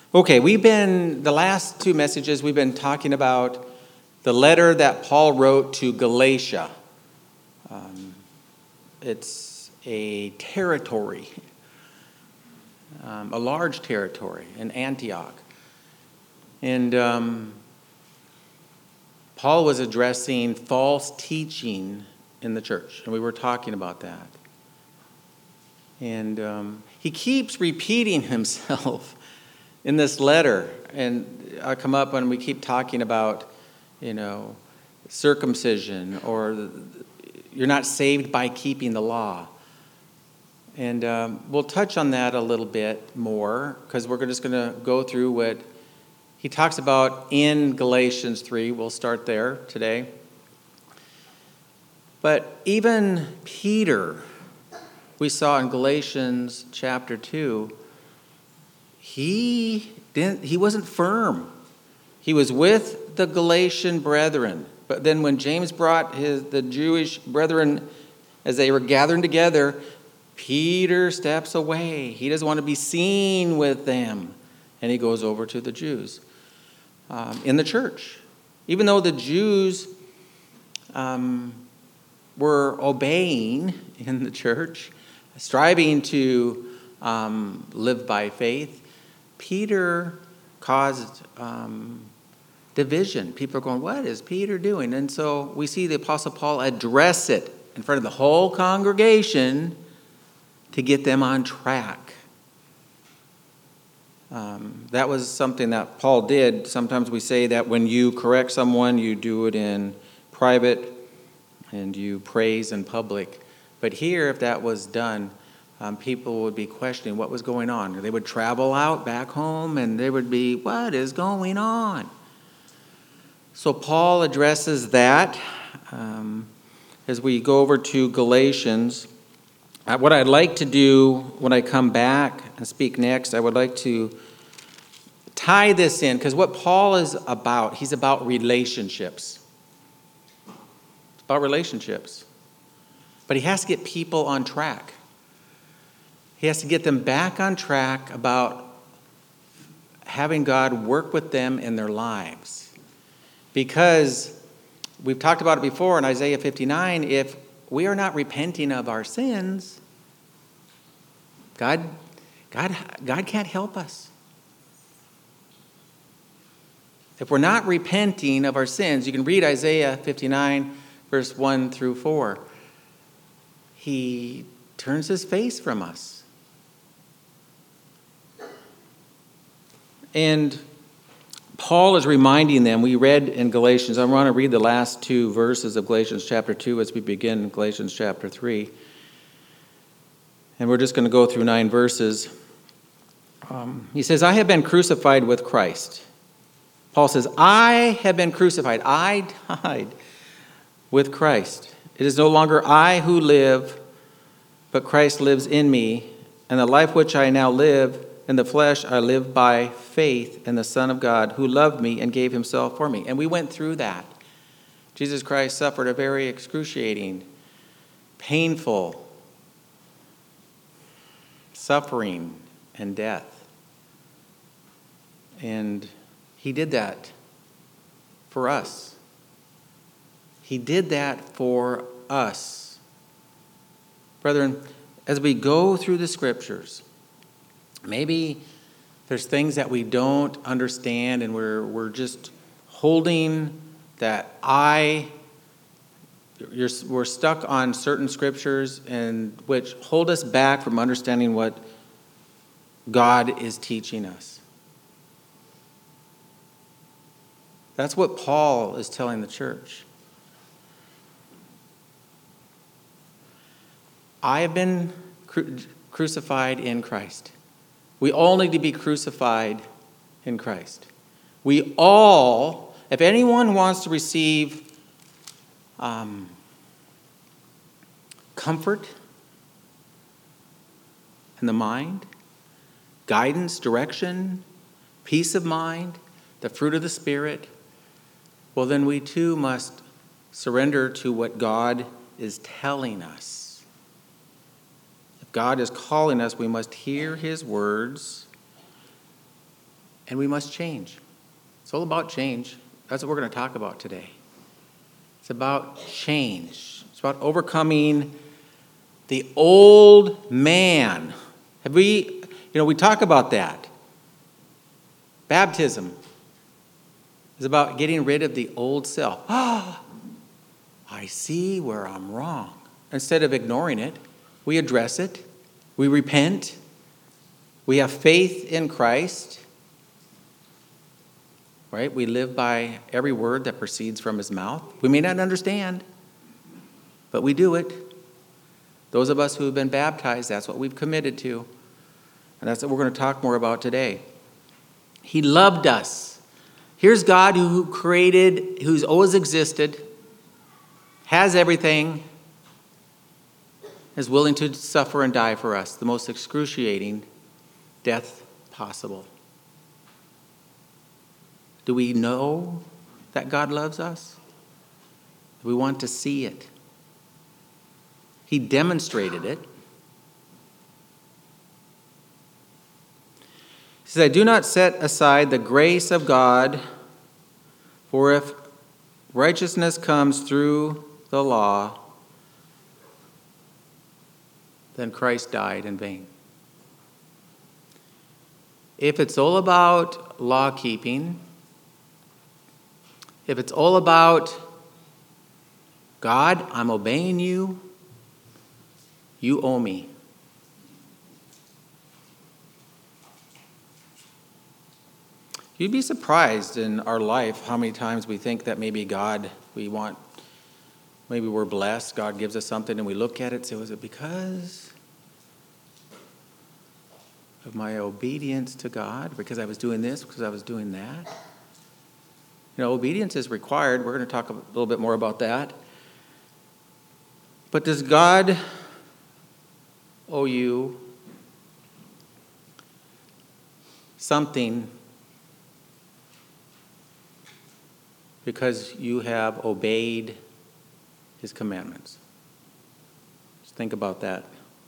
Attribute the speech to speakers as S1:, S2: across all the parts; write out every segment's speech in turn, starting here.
S1: Okay, the last two messages, we've been talking about the letter that Paul wrote to Galatia. It's a territory, a large territory in Antioch. And Paul was addressing false teaching in the church, and we were talking about that. And he keeps repeating himself in this letter, and I come up when we keep talking about, circumcision, or you're not saved by keeping the law. And we'll touch on that a little bit more, because we're just going to go through what he talks about in Galatians 3. We'll start there today. But even Peter, we saw in Galatians chapter 2, he wasn't firm. He was with the Galatian brethren. But then when James brought the Jewish brethren, as they were gathering together, Peter steps away. He doesn't want to be seen with them. And he goes over to the Jews in the church. Even though the Jews were obeying in the church, striving to live by faith, Peter caused division. People are going, what is Peter doing? And so we see the Apostle Paul address it in front of the whole congregation to get them on track. That was something that Paul did. Sometimes we say that when you correct someone, you do it in private and you praise in public. But here, if that was done, people would be questioning what was going on. They would travel out back home and they would be, what is going on? So Paul addresses that as we go over to Galatians. What I'd like to do when I come back and speak next, I would like to tie this in, because what Paul is about, he's about relationships. It's about relationships. But he has to get people on track. He has to get them back on track about having God work with them in their lives. Because we've talked about it before in Isaiah 59, if we are not repenting of our sins, God can't help us. If we're not repenting of our sins, you can read Isaiah 59, verse 1 through 4. He turns his face from us. And Paul is reminding them, we read in Galatians, I want to read the last two verses of Galatians chapter 2 as we begin Galatians chapter 3. And we're just going to go through 9 verses. He says, I have been crucified with Christ. Paul says, I have been crucified. I died with Christ. It is no longer I who live, but Christ lives in me. And the life which I now live in the flesh, I live by faith in the Son of God, who loved me and gave himself for me. And we went through that. Jesus Christ suffered a very excruciating, painful suffering and death. And he did that for us. He did that for us. Brethren, as we go through the scriptures, maybe there's things that we don't understand and we're just holding that we're stuck on certain scriptures and which hold us back from understanding what God is teaching us. That's what Paul is telling the church. I have been crucified in Christ. We all need to be crucified in Christ. We all, if anyone wants to receive comfort in the mind, guidance, direction, peace of mind, the fruit of the Spirit, well, then we too must surrender to what God is telling us. If God is calling us, we must hear his words And we must change. It's all about change. That's what we're going to talk about today. It's about change. It's about overcoming the old man. We talk about that. Baptism is about getting rid of the old self. I see where I'm wrong. Instead of ignoring it, we address it. We repent. We have faith in Christ. Right? We live by every word that proceeds from his mouth. We may not understand, but we do it. Those of us who have been baptized, that's what we've committed to. And that's what we're going to talk more about today. He loved us. Here's God who created, who's always existed, has everything, is willing to suffer and die for us, the most excruciating death possible. Do we know that God loves us? Do we want to see it? He demonstrated it. He says, I do not set aside the grace of God, for if righteousness comes through the law, then Christ died in vain. If it's all about law keeping, if it's all about God, I'm obeying you, you owe me. You'd be surprised in our life how many times we think that maybe maybe we're blessed, God gives us something, and we look at it and say, was it because of my obedience to God? Because I was doing this, because I was doing that? Obedience is required. We're going to talk a little bit more about that. But does God owe you something because you have obeyed his commandments? Just think about that.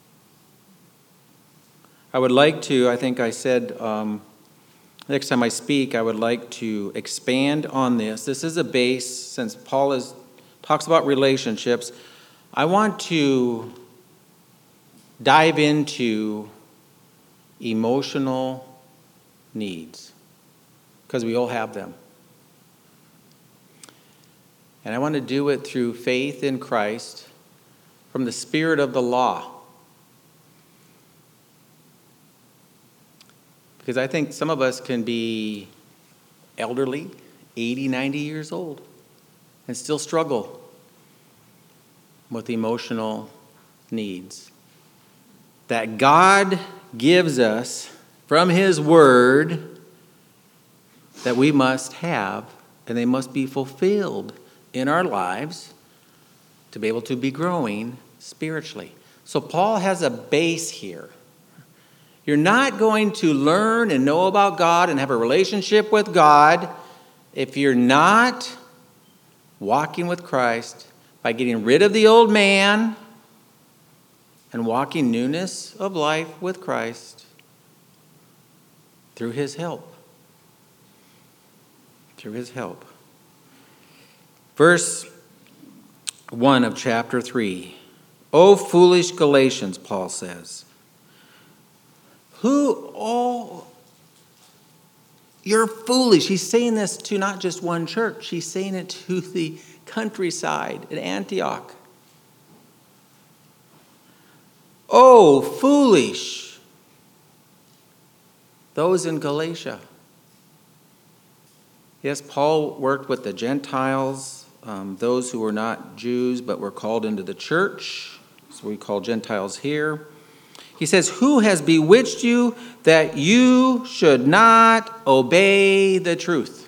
S1: I would like to, I think I said, next time I speak, I would like to expand on this. This is a base, since Paul talks about relationships. I want to dive into emotional needs, because we all have them. And I want to do it through faith in Christ from the spirit of the law. Because I think some of us can be elderly, 80, 90 years old, and still struggle with emotional needs that God gives us from his word that we must have, and they must be fulfilled in our lives to be able to be growing spiritually. So Paul has a base here. You're not going to learn and know about God and have a relationship with God if you're not walking with Christ by getting rid of the old man and walking newness of life with Christ through his help. Through his help. Verse 1 of chapter 3. O foolish Galatians, Paul says. You're foolish. He's saying this to not just one church. He's saying it to the countryside at Antioch. Oh, foolish. Those in Galatia. Yes, Paul worked with the Gentiles, those who were not Jews but were called into the church. So we call Gentiles here. He says, who has bewitched you that you should not obey the truth?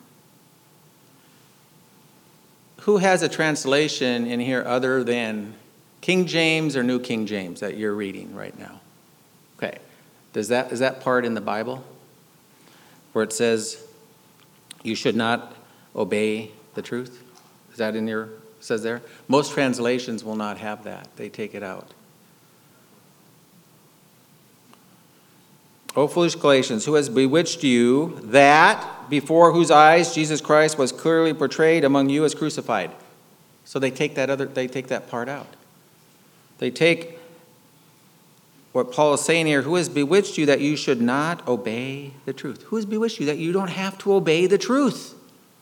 S1: Who has a translation in here other than King James or New King James that you're reading right now? Okay. Is that part in the Bible where it says you should not obey the truth? Is that in your, says there? Most translations will not have that. They take it out. O foolish Galatians, who has bewitched you that before whose eyes Jesus Christ was clearly portrayed among you as crucified? So they take that part out. They take what Paul is saying here, who has bewitched you that you should not obey the truth? Who has bewitched you that you don't have to obey the truth?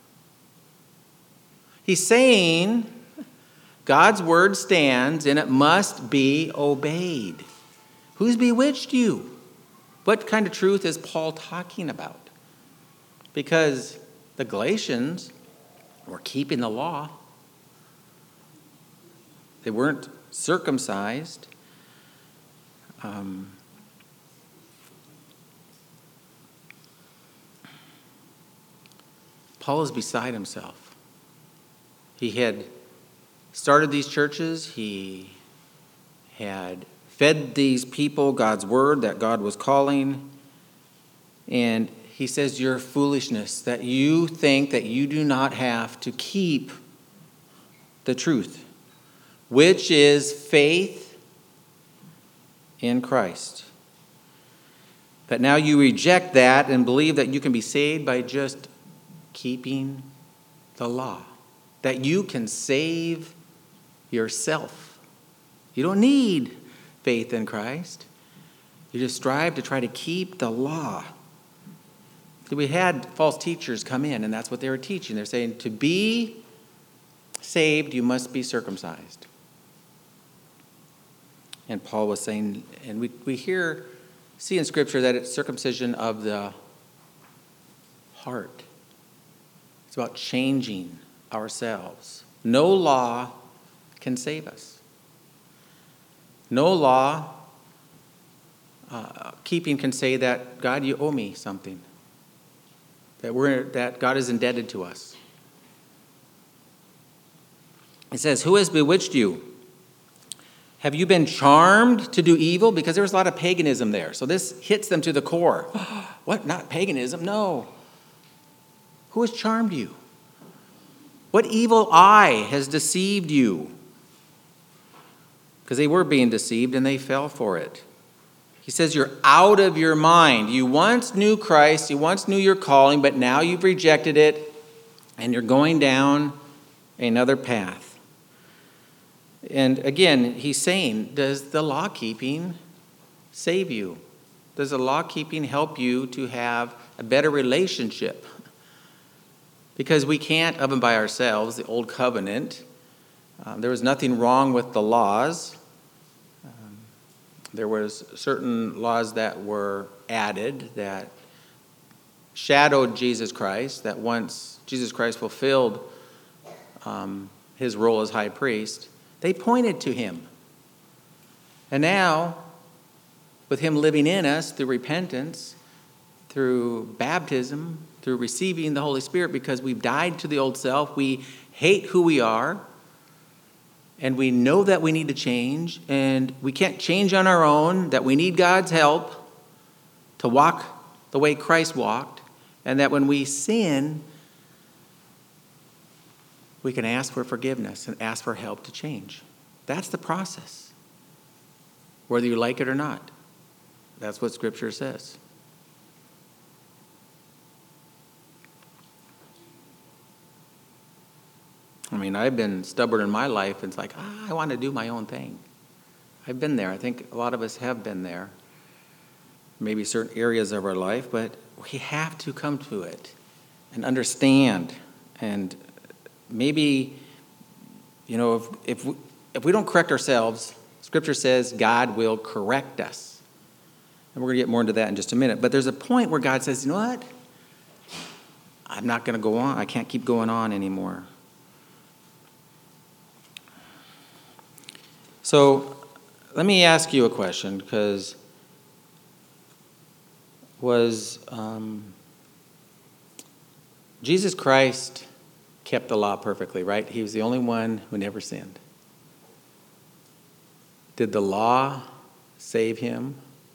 S1: He's saying God's word stands and it must be obeyed. Who's bewitched you? What kind of truth is Paul talking about? Because the Galatians were keeping the law. They weren't circumcised. Paul is beside himself. He had started these churches. He had fed these people God's word that God was calling. And he says, your foolishness, that you think that you do not have to keep the truth, which is faith in Christ. But now you reject that and believe that you can be saved by just keeping the law, that you can save yourself. You don't need faith in Christ. You just strive to try to keep the law. We had false teachers come in, and that's what they were teaching. They're saying to be saved, you must be circumcised. And Paul was saying, and we see in Scripture that it's circumcision of the heart. It's about changing ourselves. No law can save us. No law keeping can say that, God, you owe me something. That God is indebted to us. It says, who has bewitched you? Have you been charmed to do evil? Because there was a lot of paganism there. So this hits them to the core. What? Not paganism? No. Who has charmed you? What evil eye has deceived you? Because they were being deceived and they fell for it. He says you're out of your mind. You once knew Christ, you once knew your calling, but now you've rejected it and you're going down another path. And again, he's saying, does the law keeping save you? Does the law keeping help you to have a better relationship? Because we can't, of and by ourselves, the old covenant. There was nothing wrong with the laws. There was certain laws that were added that shadowed Jesus Christ, that once Jesus Christ fulfilled his role as high priest, they pointed to him. And now, with him living in us through repentance, through baptism, through receiving the Holy Spirit, because we've died to the old self, we hate who we are, and we know that we need to change, and we can't change on our own, that we need God's help to walk the way Christ walked, and that when we sin, we can ask for forgiveness and ask for help to change. That's the process, whether you like it or not. That's what Scripture says. I mean, I've been stubborn in my life. It's like, I want to do my own thing. I've been there. I think a lot of us have been there. Maybe certain areas of our life, but we have to come to it and understand. And maybe, if we don't correct ourselves, Scripture says God will correct us. And we're going to get more into that in just a minute. But there's a point where God says, you know what? I'm not going to go on. I can't keep going on anymore. So let me ask you a question, because was Jesus Christ kept the law perfectly, right? He was the only one who never sinned. Did the law save him?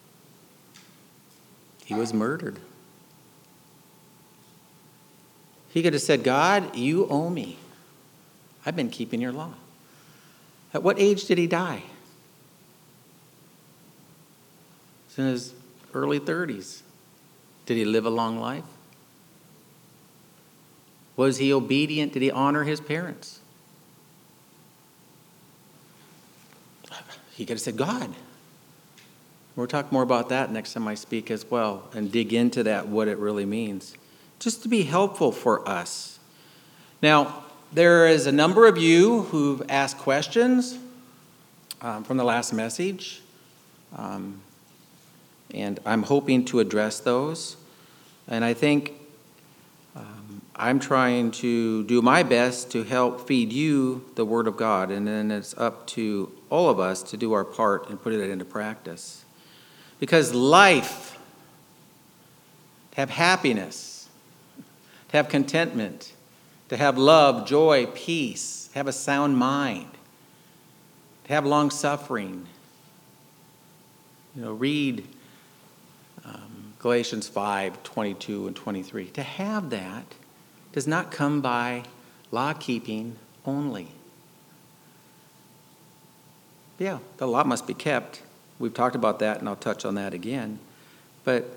S1: He was murdered. He could have said, God, you owe me. I've been keeping your law. At what age did he die? In his early 30s. Did he live a long life? Was he obedient? Did he honor his parents? He could have said, God. We'll talk more about that next time I speak as well and dig into that, what it really means. Just to be helpful for us. Now, there is a number of you who've asked questions from the last message. And I'm hoping to address those. And I think I'm trying to do my best to help feed you the Word of God. And then it's up to all of us to do our part and put it into practice. Because life, to have happiness, to have contentment, to have love, joy, peace, to have a sound mind, to have long suffering. Read Galatians 5:22 and 23. To have that does not come by law-keeping only. Yeah, the law must be kept. We've talked about that, and I'll touch on that again. But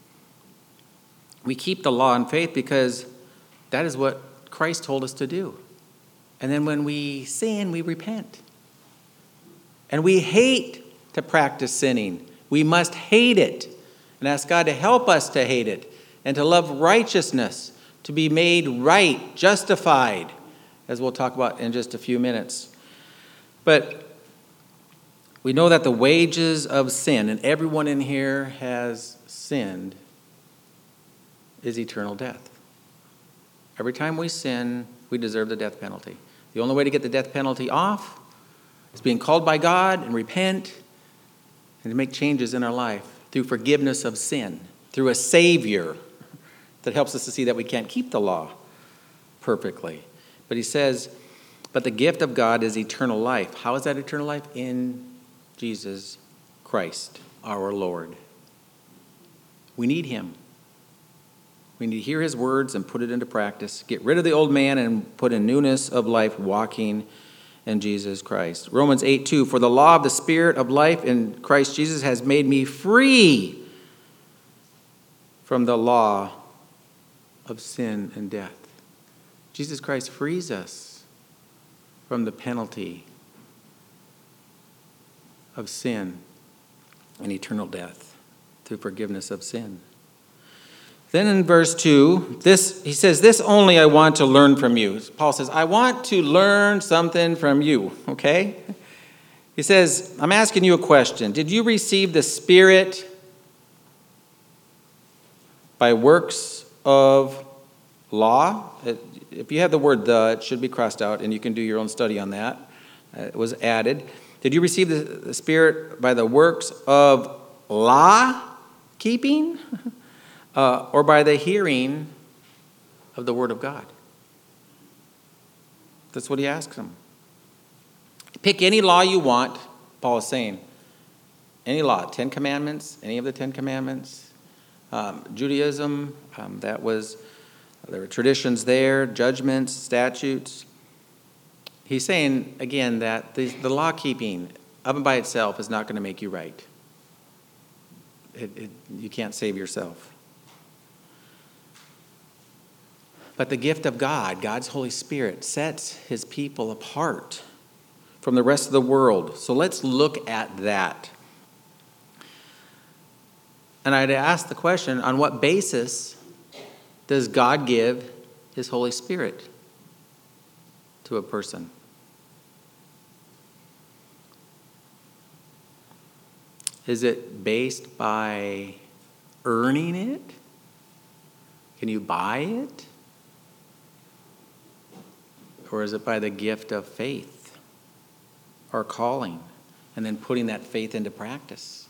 S1: we keep the law in faith because that is what Christ told us to do. And then when we sin, we repent. And we hate to practice sinning. We must hate it and ask God to help us to hate it and to love righteousness, to be made right, justified, as we'll talk about in just a few minutes. But we know that the wages of sin, and everyone in here has sinned, is eternal death. Every time we sin, we deserve the death penalty. The only way to get the death penalty off is being called by God and repent and to make changes in our life through forgiveness of sin, through a Savior that helps us to see that we can't keep the law perfectly. But he says, but the gift of God is eternal life. How is that eternal life? In Jesus Christ, our Lord. We need him. We need to hear his words and put it into practice. Get rid of the old man and put in newness of life, walking in Jesus Christ. Romans 8:2, for the law of the Spirit of life in Christ Jesus has made me free from the law of sin and death. Jesus Christ frees us from the penalty of sin and eternal death through forgiveness of sin. Then in verse 2, he says, this only I want to learn from you. Paul says, I want to learn something from you, okay? He says, I'm asking you a question. Did you receive the Spirit by works of law? If you have the word the, it should be crossed out, and you can do your own study on that. It was added. Did you receive the Spirit by the works of law keeping? Or by the hearing of the Word of God? That's what he asks them. Pick any law you want, Paul is saying. Any law, 10 Commandments, any of the 10 Commandments. Judaism, there were traditions there, judgments, statutes. He's saying, again, that the law keeping of and by itself is not going to make you right. You can't save yourself. But the gift of God, God's Holy Spirit, sets his people apart from the rest of the world. So let's look at that. And I'd ask the question, on what basis does God give his Holy Spirit to a person? Is it based by earning it? Can you buy it? Or is it by the gift of faith or calling and then putting that faith into practice?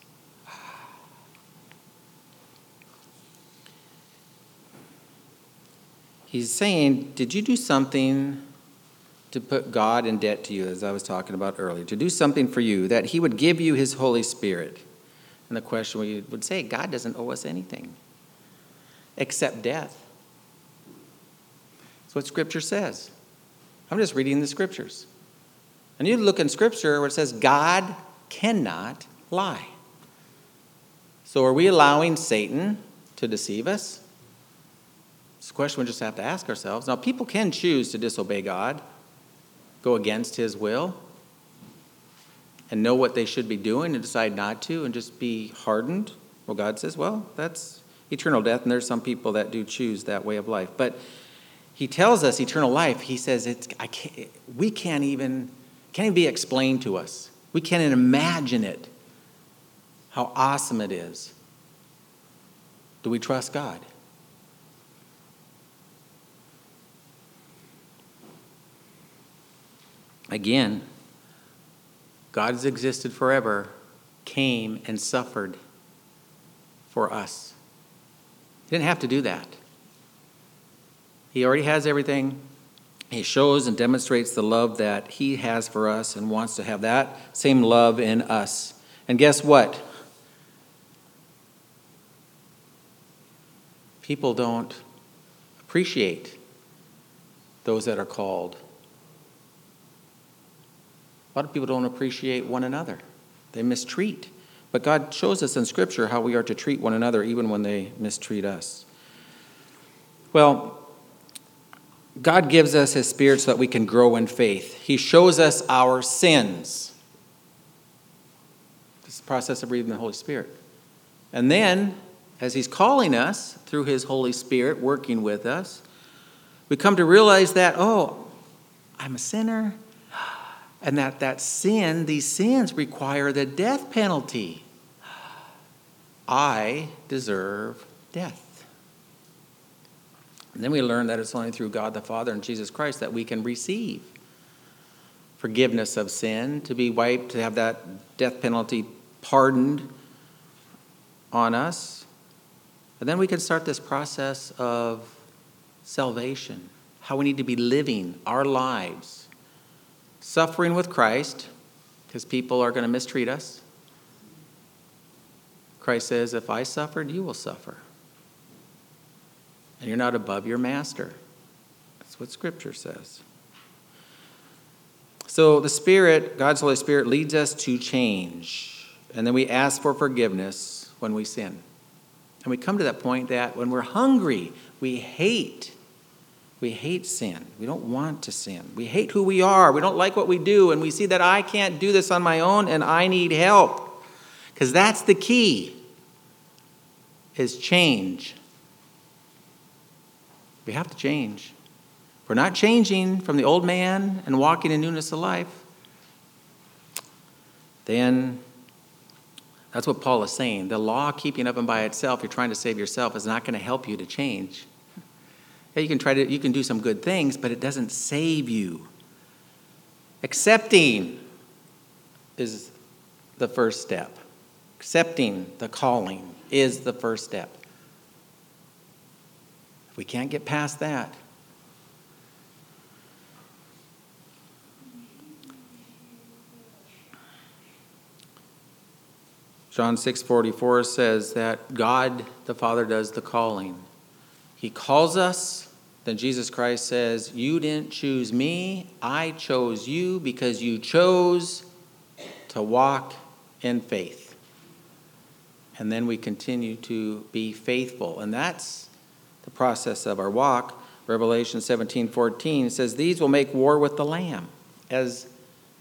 S1: He's saying, did you do something to put God in debt to you, as I was talking about earlier, to do something for you, that he would give you his Holy Spirit? And the question we would say, God doesn't owe us anything except death. That's what Scripture says. I'm just reading the Scriptures. And you look in Scripture where it says God cannot lie. So are we allowing Satan to deceive us? It's a question we just have to ask ourselves. Now, people can choose to disobey God, go against his will, and know what they should be doing and decide not to and just be hardened. Well, God says, well, that's eternal death, and there's some people that do choose that way of life. But he tells us eternal life. He says we can't even be explained to us. We can't even imagine it, how awesome it is. Do we trust God? Again, God has existed forever, came and suffered for us. He didn't have to do that. He already has everything. He shows and demonstrates the love that he has for us and wants to have that same love in us. And guess what? People don't appreciate those that are called. A lot of people don't appreciate one another. They mistreat. But God shows us in Scripture how we are to treat one another even when they mistreat us. Well, God gives us his Spirit so that we can grow in faith. He shows us our sins. This is the process of breathing the Holy Spirit. And then, as he's calling us through his Holy Spirit, working with us, we come to realize that, oh, I'm a sinner. And that sin, these sins require the death penalty. I deserve death. And then we learn that it's only through God the Father and Jesus Christ that we can receive forgiveness of sin, to be wiped, to have that death penalty pardoned on us. And then we can start this process of salvation, how we need to be living our lives. Suffering with Christ, because people are going to mistreat us. Christ says, if I suffered, you will suffer. And you're not above your master. That's what Scripture says. So the Spirit, God's Holy Spirit, leads us to change. And then we ask for forgiveness when we sin. And we come to that point that when we're hungry, we hate sin. We don't want to sin. We hate who we are. We don't like what we do. And we see that I can't do this on my own and I need help. Because that's the key, is change. We have to change. If we're not changing from the old man and walking in newness of life, then that's what Paul is saying. The law keeping up and by itself, you're trying to save yourself, is not going to help you to change. Yeah, you can do some good things, but it doesn't save you. Accepting is the first step. Accepting the calling is the first step. If we can't get past that, John 6:44 says that God the Father does the calling. He calls us, then Jesus Christ says, you didn't choose me, I chose you because you chose to walk in faith. And then we continue to be faithful. And that's the process of our walk. Revelation 17:14 says, these will make war with the Lamb. As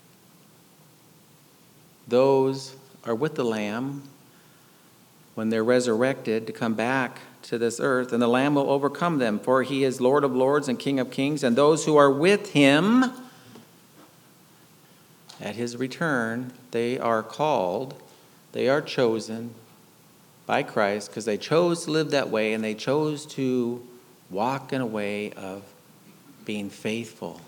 S1: those are with the Lamb when they're resurrected to come back to this earth, and the Lamb will overcome them, for he is Lord of lords and King of kings, and those who are with him at his return, they are called, they are chosen by Christ because they chose to live that way, and they chose to walk in a way of being faithful,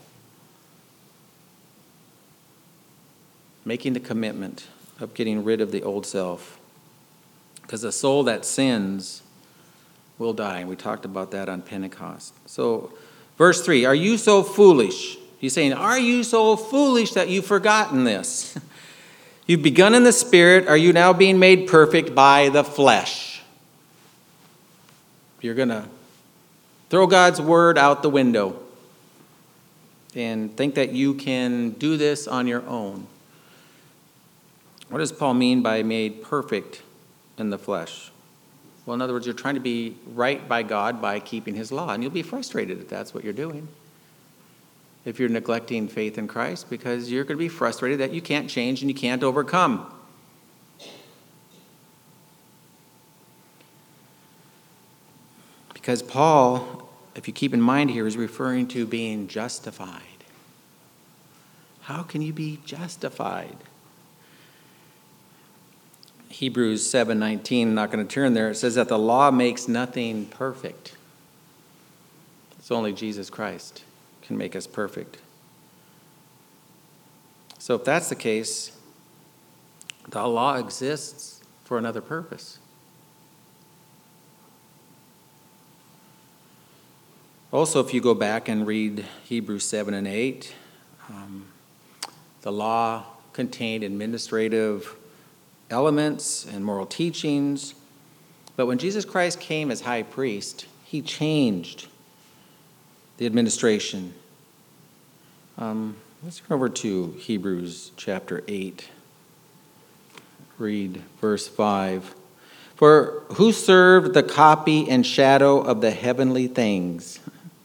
S1: making the commitment of getting rid of the old self. Because the soul that sins will die. And we talked about that on Pentecost. So, verse 3, are you so foolish? He's saying, are you so foolish that you've forgotten this? You've begun in the Spirit. Are you now being made perfect by the flesh? You're going to throw God's word out the window and think that you can do this on your own. What does Paul mean by made perfect in the flesh. Well, in other words, you're trying to be right by God by keeping his law, and you'll be frustrated if that's what you're doing. If you're neglecting faith in Christ, because you're going to be frustrated that you can't change and you can't overcome. Because Paul, if you keep in mind here, is referring to being justified. How can you be justified? Hebrews 7:19, I'm not going to turn there. It says that the law makes nothing perfect. It's only Jesus Christ can make us perfect. So if that's the case, the law exists for another purpose. Also, if you go back and read Hebrews 7 and 8, the law contained administrative elements and moral teachings. But when Jesus Christ came as high priest, he changed the administration. Let's turn over to Hebrews chapter 8. Read verse 5. For who served the copy and shadow of the heavenly things?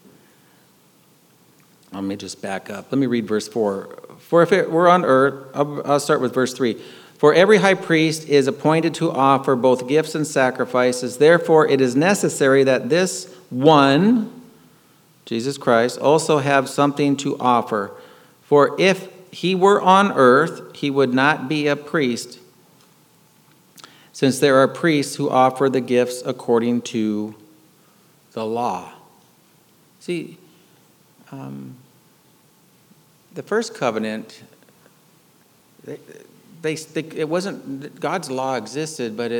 S1: Let me just back up. Let me read verse 4. For if it were on earth, I'll start with verse 3. For every high priest is appointed to offer both gifts and sacrifices. Therefore, it is necessary that this one, Jesus Christ, also have something to offer. For if he were on earth, he would not be a priest, since there are priests who offer the gifts according to the law. See, the first covenant, it wasn't, God's law existed, but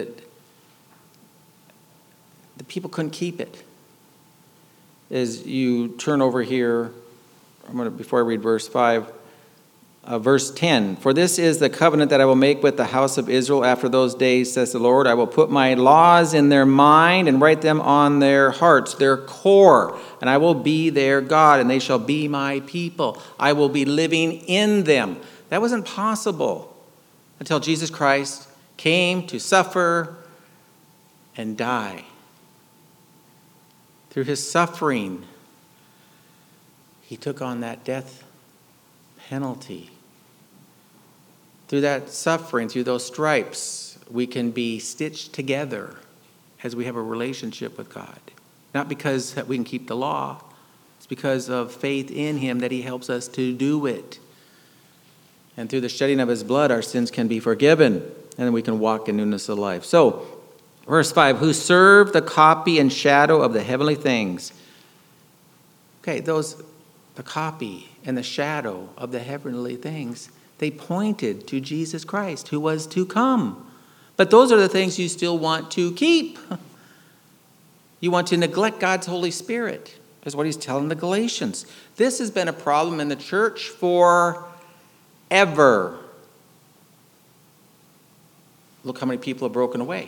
S1: the people couldn't keep it. As you turn over here, before I read verse 5, verse 10. For this is the covenant that I will make with the house of Israel after those days, says the Lord. I will put my laws in their mind and write them on their hearts, their core. And I will be their God, and they shall be my people. I will be living in them. That wasn't possible until Jesus Christ came to suffer and die. Through his suffering, he took on that death penalty. Through that suffering, through those stripes, we can be stitched together as we have a relationship with God. Not because we can keep the law. It's because of faith in him that he helps us to do it. And through the shedding of his blood, our sins can be forgiven. And then we can walk in newness of life. So, verse 5, who serve the copy and shadow of the heavenly things. Okay, the copy and the shadow of the heavenly things, they pointed to Jesus Christ, who was to come. But those are the things you still want to keep. You want to neglect God's Holy Spirit, is what he's telling the Galatians. This has been a problem in the church forever. Look how many people have broken away.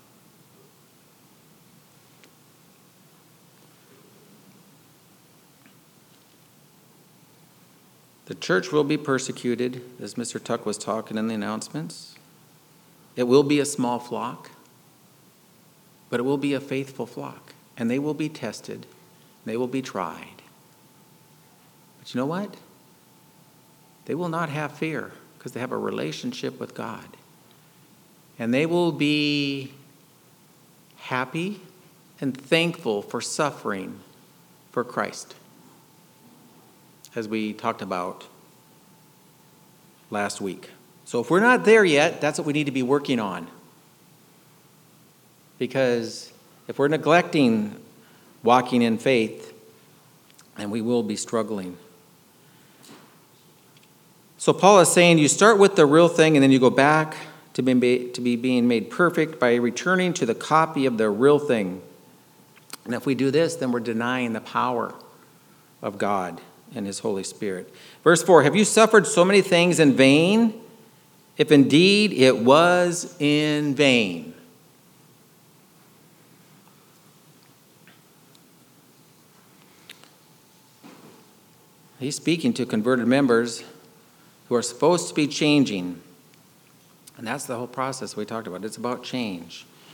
S1: The church will be persecuted, as Mr. Tuck was talking in the announcements. It will be a small flock, but it will be a faithful flock. And they will be tested. They will be tried. But you know what? They will not have fear because they have a relationship with God. And they will be happy and thankful for suffering for Christ, as we talked about last week. So if we're not there yet, that's what we need to be working on. Because if we're neglecting walking in faith, then we will be struggling. So Paul is saying you start with the real thing and then you go back to be being made perfect by returning to the copy of the real thing. And if we do this, then we're denying the power of God and his Holy Spirit. Verse 4, have you suffered so many things in vain? If indeed it was in vain. He's speaking to converted members who are supposed to be changing. And that's the whole process we talked about. It's about change.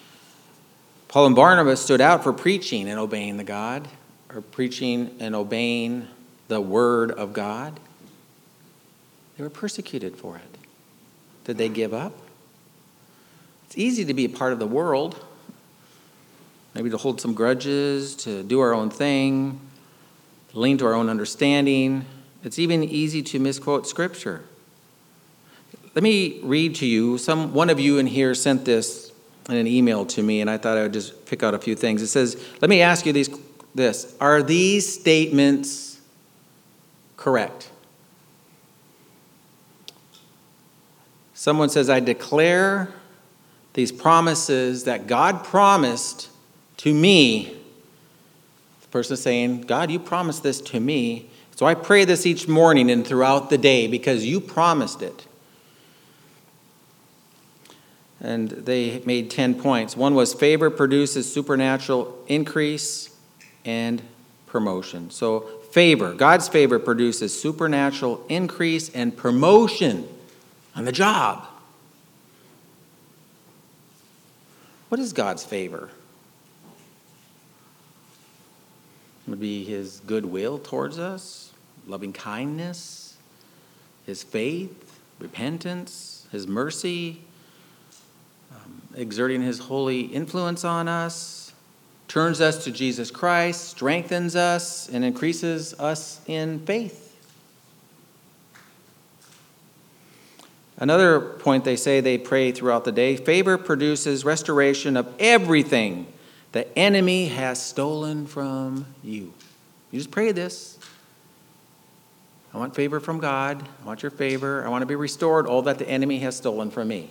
S1: Paul and Barnabas stood out for preaching and obeying the God, or preaching and obeying the word of God. They were persecuted for it. Did they give up? It's easy to be a part of the world, maybe to hold some grudges, to do our own thing, to lean to our own understanding. It's even easy to misquote Scripture. Let me read to you. One of you in here sent this in an email to me, and I thought I would just pick out a few things. It says, let me ask you this. Are these statements correct? Someone says, I declare these promises that God promised to me. The person is saying, God, you promised this to me, so I pray this each morning and throughout the day because you promised it. And they made 10 points. One was favor produces supernatural increase and promotion. So favor, God's favor produces supernatural increase and promotion on the job. What is God's favor? It would be his goodwill towards us, loving kindness, his faith, repentance, his mercy, exerting his holy influence on us, turns us to Jesus Christ, strengthens us, and increases us in faith. Another point they say they pray throughout the day, favor produces restoration of everything the enemy has stolen from you. You just pray this. I want favor from God. I want your favor. I want to be restored, all that the enemy has stolen from me.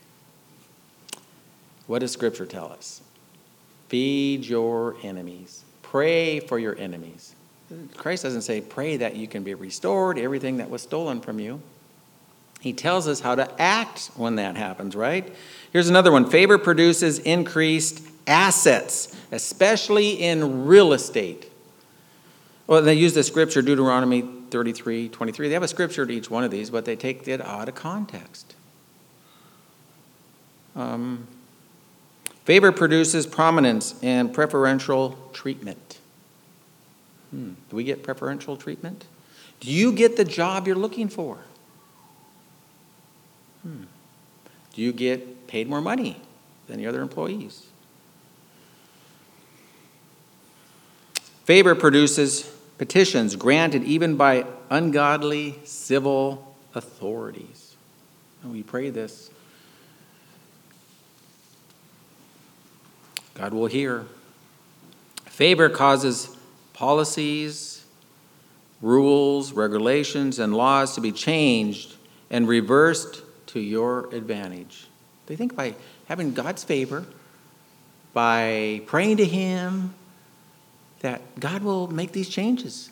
S1: What does Scripture tell us? Feed your enemies. Pray for your enemies. Christ doesn't say pray that you can be restored, everything that was stolen from you. He tells us how to act when that happens, right? Here's another one. Favor produces increased assets, especially in real estate. Well, they use the scripture, Deuteronomy 33:23. They have a scripture to each one of these, but they take it out of context. Favor produces prominence and preferential treatment. Do we get preferential treatment? Do you get the job you're looking for? Do you get paid more money than the other employees? Favor produces petitions granted even by ungodly civil authorities. And we pray this. God will hear. Favor causes policies, rules, regulations, and laws to be changed and reversed to your advantage. They think by having God's favor, by praying to him, that God will make these changes.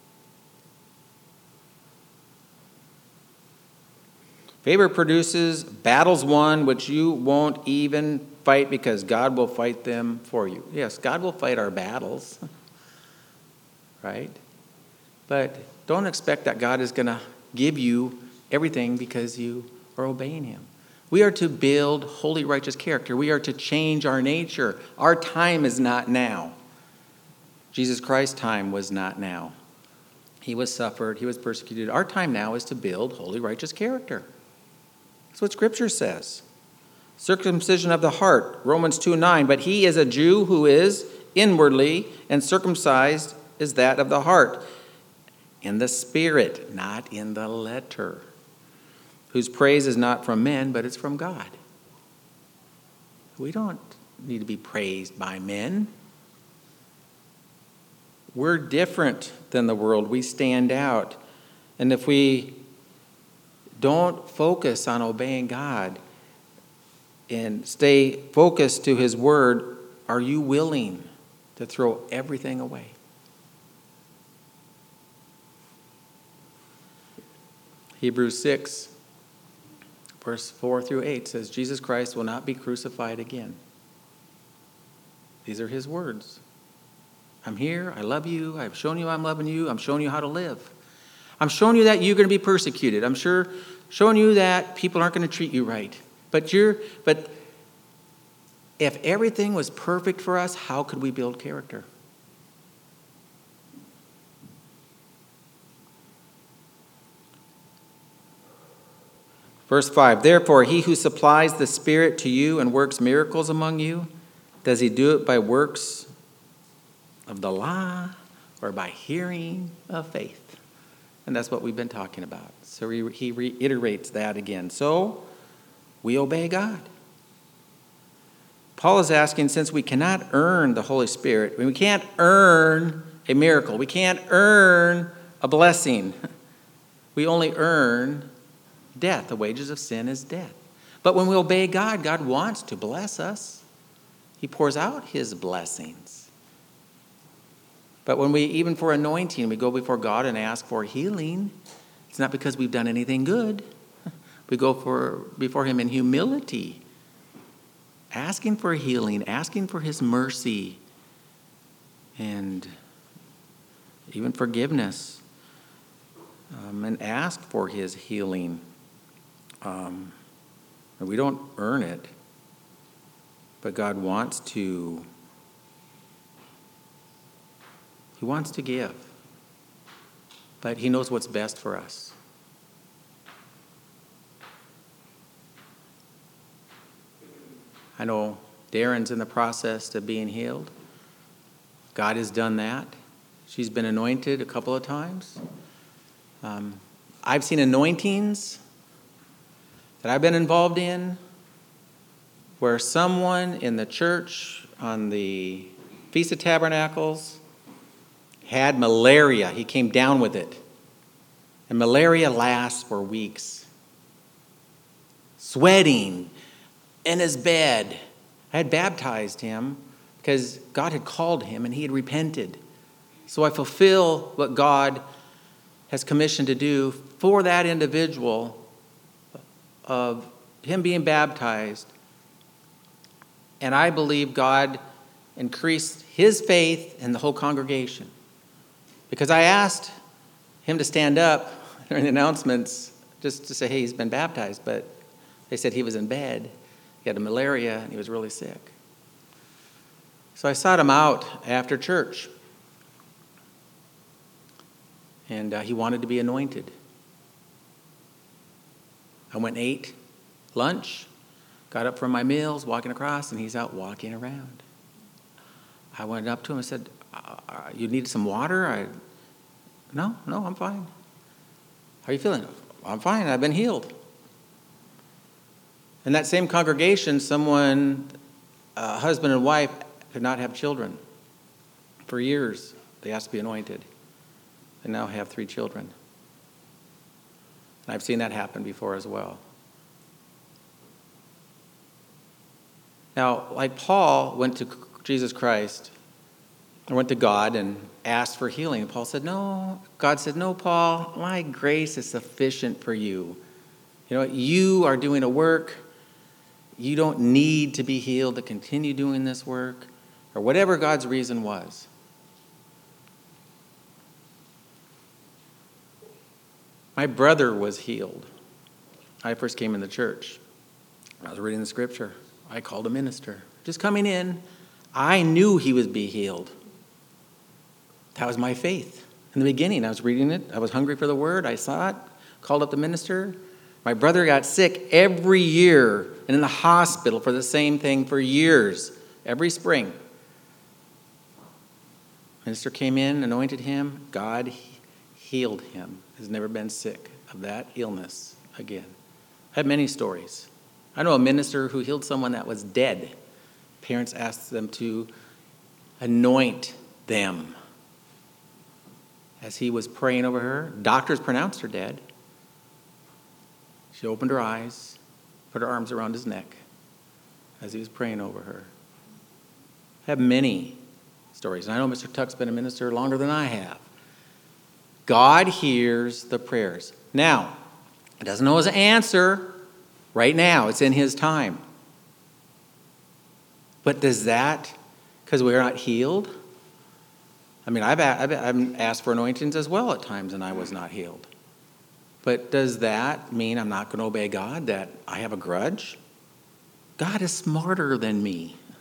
S1: Favor produces battles won which you won't even fight because God will fight them for you. Yes, God will fight our battles, right? But don't expect that God is going to give you everything because you are obeying him. We are to build holy, righteous character. We are to change our nature. Our time is not now. Jesus Christ's time was not now. He was suffered. He was persecuted. Our time now is to build holy, righteous character. That's what Scripture says. Circumcision of the heart, Romans 2:9. But he is a Jew who is inwardly, and circumcised is that of the heart, in the spirit, not in the letter, whose praise is not from men, but it's from God. We don't need to be praised by men. We're different than the world. We stand out. And if we don't focus on obeying God and stay focused to his word, are you willing to throw everything away? Hebrews 6, verse 4 through 8 says, Jesus Christ will not be crucified again. These are his words. I'm here. I love you. I've shown you I'm loving you. I'm showing you how to live. I'm showing you that you're going to be persecuted. I'm showing you that people aren't going to treat you right. But If everything was perfect for us, how could we build character? Verse 5, therefore, he who supplies the Spirit to you and works miracles among you, does he do it by works of the law or by hearing of faith? And that's what we've been talking about. So he reiterates that again. So we obey God. Paul is asking, since we cannot earn the Holy Spirit, we can't earn a miracle, we can't earn a blessing. We only earn death. The wages of sin is death. But when we obey God, God wants to bless us. He pours out his blessings. But when we, even for anointing, we go before God and ask for healing, it's not because we've done anything good. We go before him in humility, asking for healing, asking for his mercy, and even forgiveness, and ask for his healing. We don't earn it, but God wants to. He wants to give, but he knows what's best for us. I know Darren's in the process of being healed. God has done that. She's been anointed a couple of times. I've seen anointings that I've been involved in where someone in the church on the Feast of Tabernacles had malaria. He came down with it. And malaria lasts for weeks. Sweating in his bed. I had baptized him because God had called him and he had repented. So I fulfill what God has commissioned to do for that individual of him being baptized. And I believe God increased his faith in the whole congregation. Because I asked him to stand up during the announcements just to say, hey, he's been baptized. But they said he was in bed. He had a malaria and he was really sick. So I sought him out after church. And he wanted to be anointed. I went and ate lunch, got up from my meals, walking across, and he's out walking around. I went up to him and said, you need some water? No, I'm fine. How are you feeling? I'm fine, I've been healed. In that same congregation, someone, a husband and wife, could not have children. For years, they asked to be anointed. They now have 3 children. And I've seen that happen before as well. Now, like Paul went to Jesus Christ, or went to God and asked for healing. Paul said, no. God said, no, Paul, my grace is sufficient for you. You know, you are doing a work. You don't need to be healed to continue doing this work, or whatever God's reason was. My brother was healed. I first came in the church. I was reading the scripture. I called a minister. Just coming in, I knew he would be healed. That was my faith. In the beginning, I was reading it. I was hungry for the word. I saw it. Called up the minister. My brother got sick every year and in the hospital for the same thing for years, every spring. Minister came in, anointed him. God healed him. Has never been sick of that illness again. I have many stories. I know a minister who healed someone that was dead. Parents asked them to anoint them. As he was praying over her, doctors pronounced her dead. She opened her eyes, put her arms around his neck as he was praying over her. I have many stories. And I know Mr. Tuck's been a minister longer than I have. God hears the prayers. Now, he doesn't know his answer right now. It's in his time. But does that, because we're not healed? I mean, I've asked for anointings as well at times, and I was not healed. But does that mean I'm not going to obey God, that I have a grudge? God is smarter than me.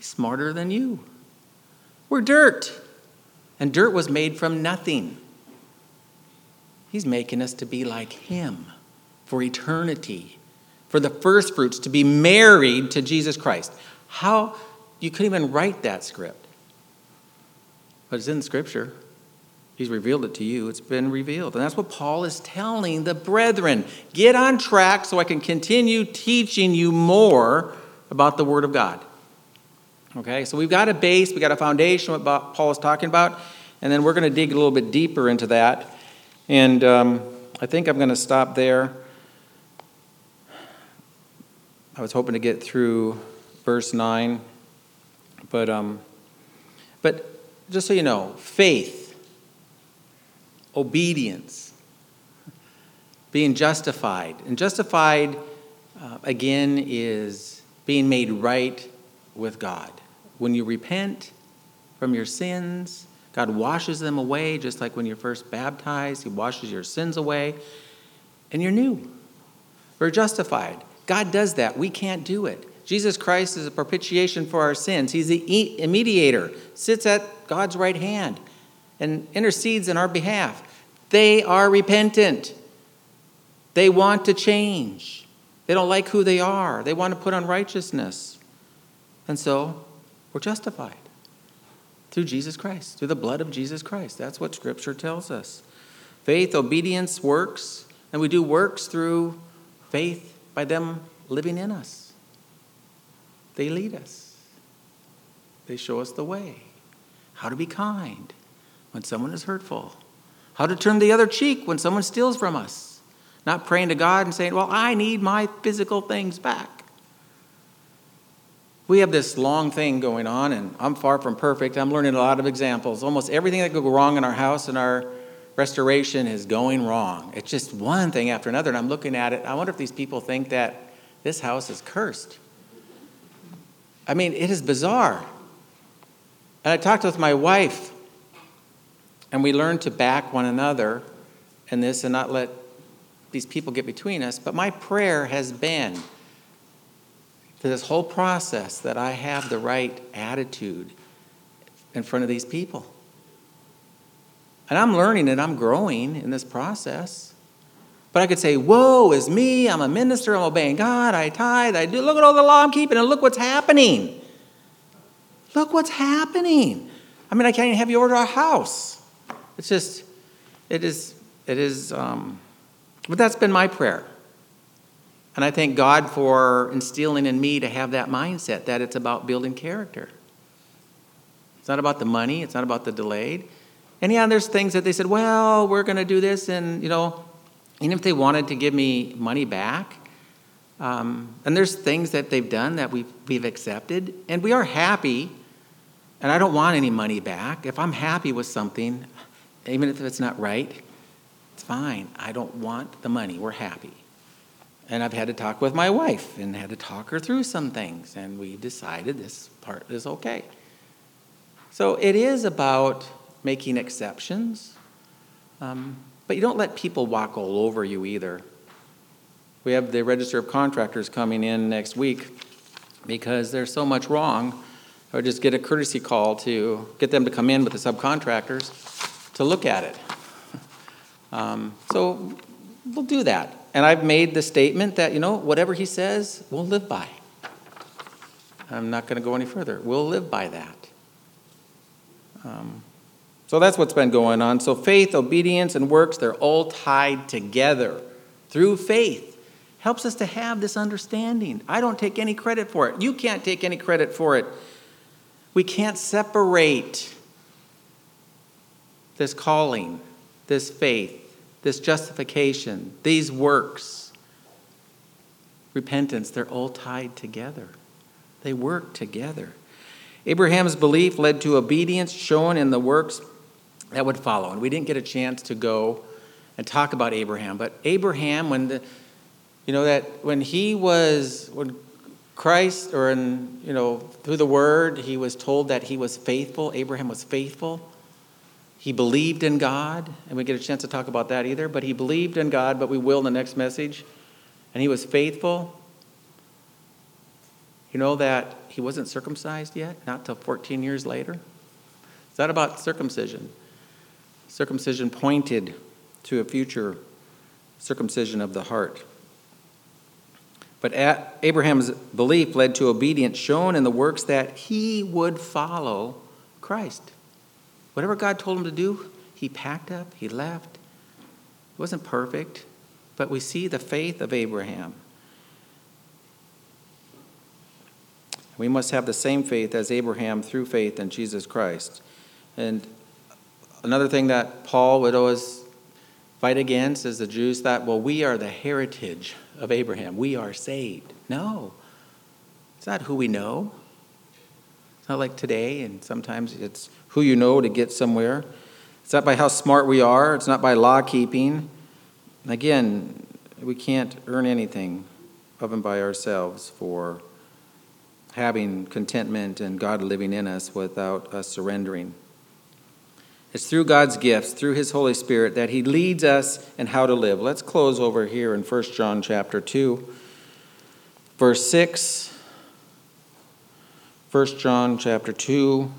S1: He's smarter than you. We're dirt. And dirt was made from nothing. He's making us to be like him for eternity, for the first fruits, to be married to Jesus Christ. How? You couldn't even write that script. But it's in Scripture. He's revealed it to you. It's been revealed. And that's what Paul is telling the brethren. Get on track so I can continue teaching you more about the Word of God. Okay, so we've got a base, we've got a foundation, what Paul is talking about, and then we're going to dig a little bit deeper into that. And I think I'm going to stop there. I was hoping to get through verse 9. But just so you know, faith, obedience, being justified. And justified, again, is being made right with God. When you repent from your sins, God washes them away, just like when you're first baptized. He washes your sins away, and you're new. We're justified. God does that. We can't do it. Jesus Christ is a propitiation for our sins. He's a mediator, sits at God's right hand and intercedes in our behalf. They are repentant. They want to change. They don't like who they are. They want to put on righteousness. And so we're justified through Jesus Christ, through the blood of Jesus Christ. That's what Scripture tells us. Faith, obedience, works, and we do works through faith by them living in us. They lead us. They show us the way. How to be kind when someone is hurtful. How to turn the other cheek when someone steals from us. Not praying to God and saying, well, I need my physical things back. We have this long thing going on, and I'm far from perfect. I'm learning a lot of examples. Almost everything that could go wrong in our house and our restoration is going wrong. It's just one thing after another, and I'm looking at it. I wonder if these people think that this house is cursed. I mean, it is bizarre. And I talked with my wife, and we learned to back one another in this and not let these people get between us. But my prayer has been to this whole process that I have the right attitude in front of these people. And I'm learning and I'm growing in this process. But I could say, woe is me, I'm a minister, I'm obeying God, I tithe, I do, look at all the law I'm keeping, and look what's happening. Look what's happening. I mean, I can't even have you order a house. It's just, it is, but that's been my prayer. And I thank God for instilling in me to have that mindset, that it's about building character. It's not about the money, it's not about the delayed. And yeah, there's things that they said, well, we're going to do this, and, even if they wanted to give me money back, and there's things that they've done that we've accepted, and we are happy, and I don't want any money back. If I'm happy with something, even if it's not right, it's fine. I don't want the money. We're happy. And I've had to talk with my wife and had to talk her through some things, and we decided this part is okay. So it is about making exceptions. But you don't let people walk all over you either. We have the Register of Contractors coming in next week because there's so much wrong. I would just get a courtesy call to get them to come in with the subcontractors to look at it. So we'll do that. And I've made the statement that, whatever he says, we'll live by. I'm not going to go any further. We'll live by that. So that's what's been going on. So faith, obedience, and works, they're all tied together through faith. Helps us to have this understanding. I don't take any credit for it. You can't take any credit for it. We can't separate this calling, this faith, this justification, these works, repentance. They're all tied together. They work together. Abraham's belief led to obedience shown in the works that would follow. And we didn't get a chance to go and talk about Abraham. But Abraham, when Christ, or through the Word, he was told that he was faithful. Abraham was faithful. He believed in God. And we get a chance to talk about that either. But he believed in God, but we will in the next message. And he was faithful. You know that he wasn't circumcised yet, not till 14 years later? Is that about circumcision? Circumcision pointed to a future circumcision of the heart. But Abraham's belief led to obedience shown in the works that he would follow Christ. Whatever God told him to do, he packed up, he left. It wasn't perfect, but we see the faith of Abraham. We must have the same faith as Abraham through faith in Jesus Christ. And another thing that Paul would always fight against is the Jews thought, well, we are the heritage of Abraham. We are saved. No, it's not who we know. It's not like today, and sometimes it's who you know to get somewhere. It's not by how smart we are. It's not by law keeping. Again, we can't earn anything of and by ourselves for having contentment and God living in us without us surrendering. It's through God's gifts, through his Holy Spirit, that he leads us in how to live. Let's close over here in 1 John chapter 2, verse 6. 1 John chapter 2.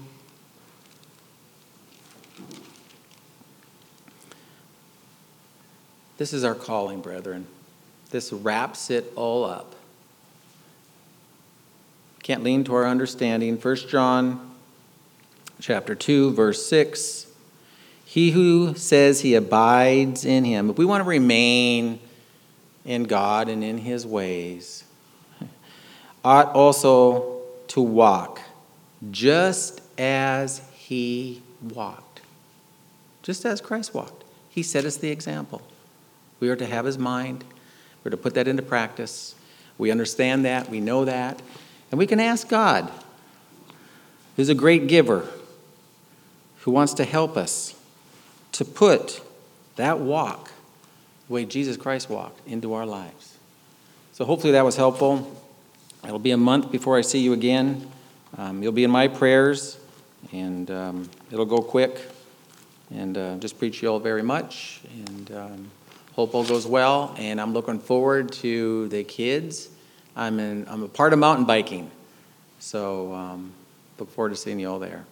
S1: This is our calling, brethren. This wraps it all up. Can't lean to our understanding. 1 John chapter 2, verse 6. He who says he abides in him, if we want to remain in God and in his ways, ought also to walk just as he walked. Just as Christ walked. He set us the example. We are to have his mind. We're to put that into practice. We understand that. We know that. And we can ask God, who's a great giver, who wants to help us to put that walk, the way Jesus Christ walked, into our lives. So hopefully that was helpful. It'll be a month before I see you again. You'll be in my prayers, and it'll go quick. And just preach you all very much, and hope all goes well. And I'm looking forward to the kids. I'm a part of mountain biking, so look forward to seeing you all there.